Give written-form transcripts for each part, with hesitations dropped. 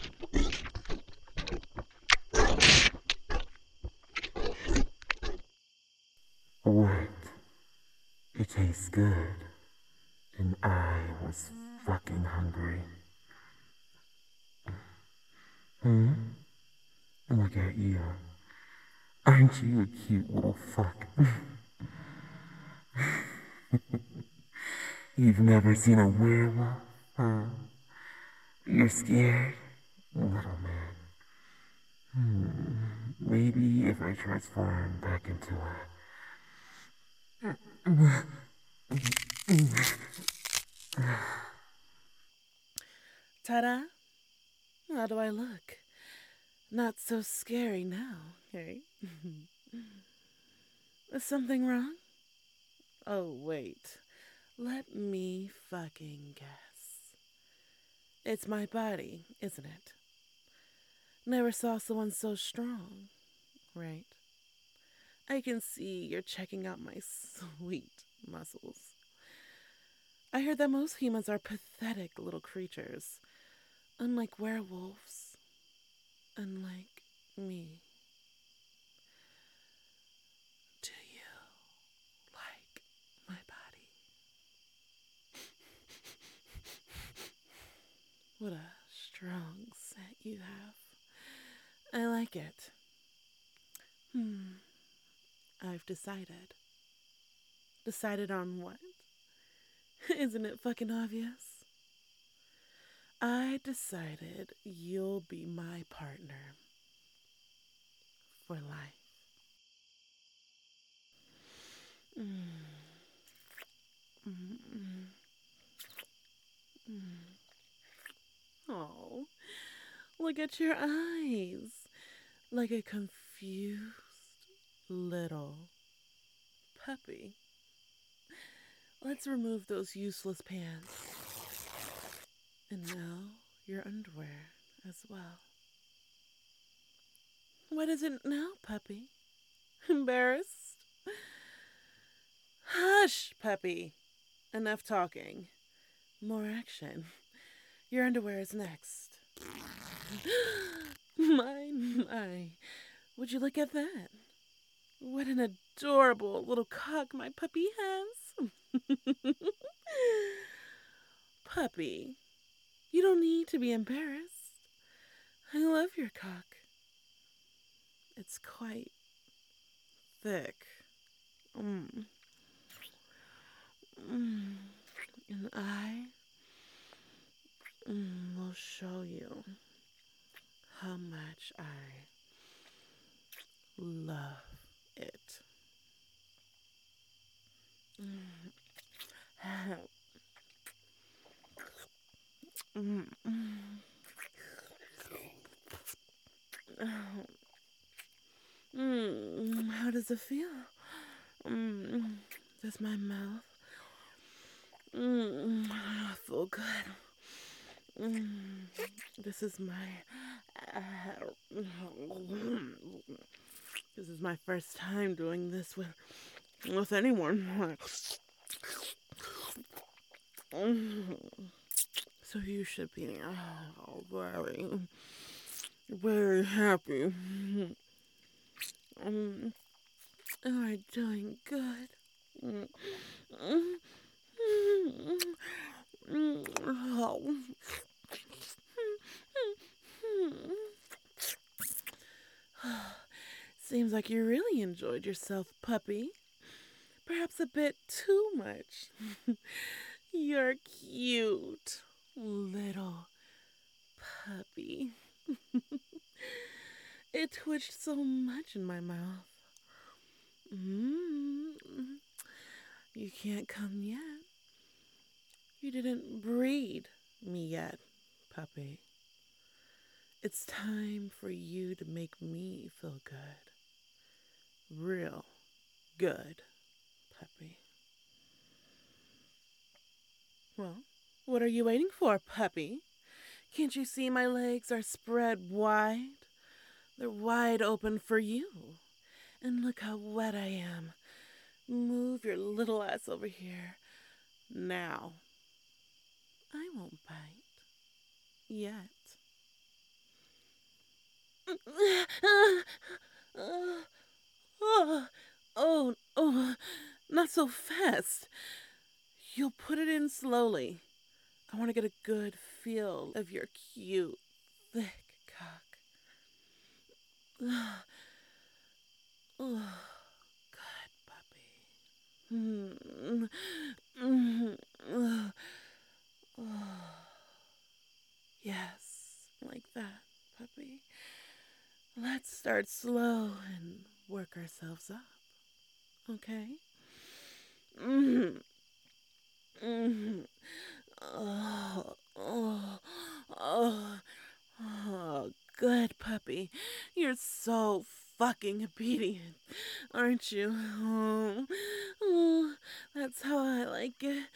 What? It tastes good. And I was fucking hungry. Hmm? Look at you. Aren't you a cute little fuck? You've never seen a werewolf, huh? You're scared, little man. Maybe if I transform back into Ta-da! How do I look? Not so scary now, hey? Is something wrong? Oh, wait. Let me fucking guess. It's my body, isn't it? Never saw someone so strong, right? I can see you're checking out my sweet muscles. I heard that most humans are pathetic little creatures, unlike werewolves, unlike me. Do you like my body? What a strong scent you have. I like it. Hmm, I've decided. Decided on what? Isn't it fucking obvious? I decided you'll be my partner for life. Mm, mm, mm, mm. Oh, look at your eyes. Like a confused little puppy. Let's remove those useless pants. And now your underwear as well. What is it now, puppy? Embarrassed? Hush, puppy. Enough talking. More action. Your underwear is next. My. Would you look at that? What an adorable little cock my puppy has. Puppy, you don't need to be embarrassed. I love your cock. It's quite thick. Mm. Mm. And I will show you how much I love it. Mm. Mm. How does it feel? Mm. Does my mouth feel good? Mm. This is my this is my first time doing this with anyone. So you should be very, very happy. Um, you are doing good. Seems like you really enjoyed yourself, puppy. Perhaps a bit too much. You're cute, little puppy. It twitched so much in my mouth. Mm. You can't come yet. You didn't breed me yet, puppy. It's time for you to make me feel good. Real good, puppy. Well, what are you waiting for, puppy? Can't you see my legs are spread wide? They're wide open for you. And look how wet I am. Move your little ass over here. Now. I won't bite. Yet. Oh, not so fast. You'll put it in slowly. I want to get a good feel of your cute, thick cock. Oh, good puppy. Mm, mm, oh, oh. Yes, like that, puppy. Let's start slow and work ourselves up, okay? Mm, mm, oh, oh, oh, oh, good puppy. You're so fucking obedient, aren't you? Oh, oh, that's how I like it.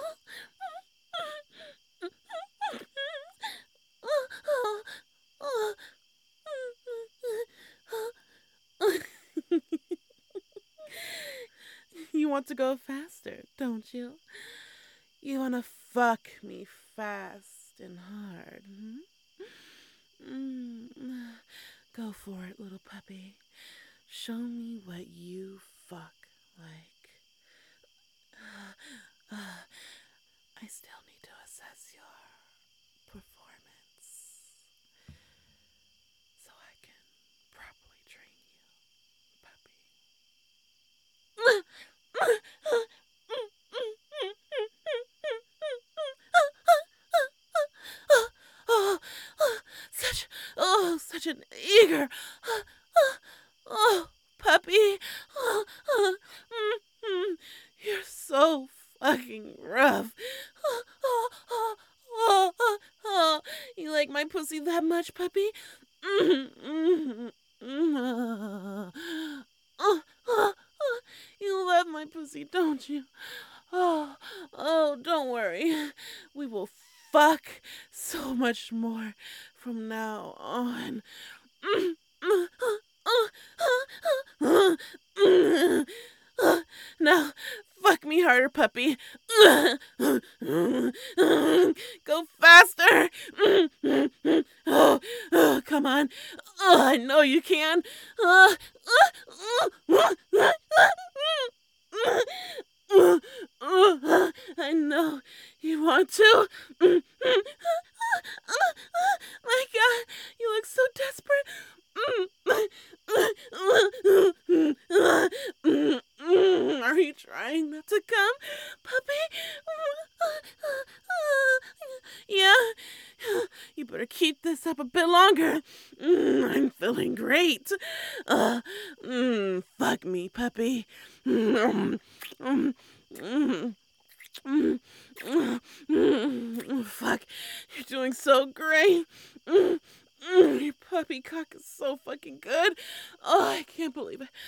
You want to go faster, don't you? You want to fuck me fast and hard. Go for it, little puppy. Show me what you fuck like. I still need to assess your performance so I can properly train you, puppy. Oh, such an eager, oh, puppy. You're so fucking rough. You like my pussy that much, puppy? You love my pussy, don't you? Oh, don't worry. We will fuck so much more from now on. Now, fuck me harder, puppy. Go faster. Come on. I know you can. I know you want to. My God, you look so desperate. Are you trying not to come, puppy? Yeah. You better keep this up a bit longer. I'm feeling great. Fuck me, puppy. Fuck, you're doing so great. Your puppy cock is so fucking good. Oh, I can't believe it.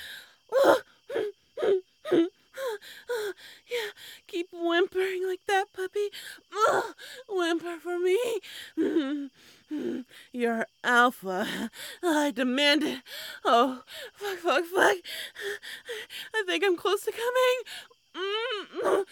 Yeah, keep whimpering like that, puppy. Whimper for me. You're alpha. I demand it. Oh, fuck. I think I'm close to coming.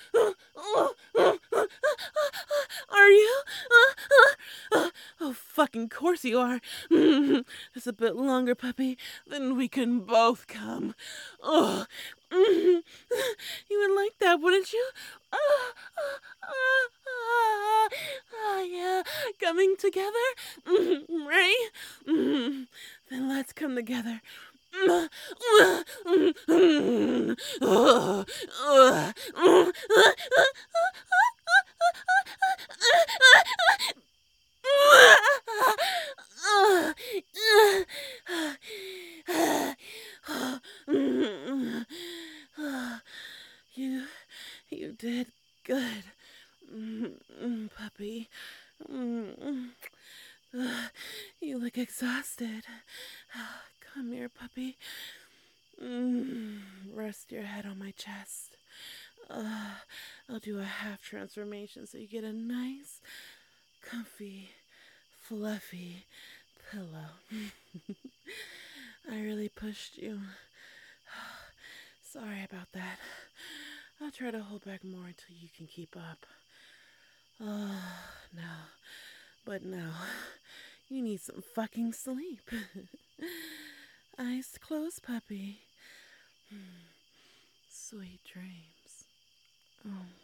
Are you? Oh, fucking course you are. Just a bit longer, puppy. Then we can both come. Oh, you would like that, wouldn't you? Yeah, coming together, right? Then let's come together. You, you did good, puppy. You look exhausted. Come here, puppy. Rest your head on my chest. I'll do a half transformation so you get a nice, comfy, fluffy pillow. I really pushed you. Sorry about that. I'll try to hold back more until you can keep up. Oh, no. But now, You need some fucking sleep. Eyes closed, puppy. Sweet dreams. Oh.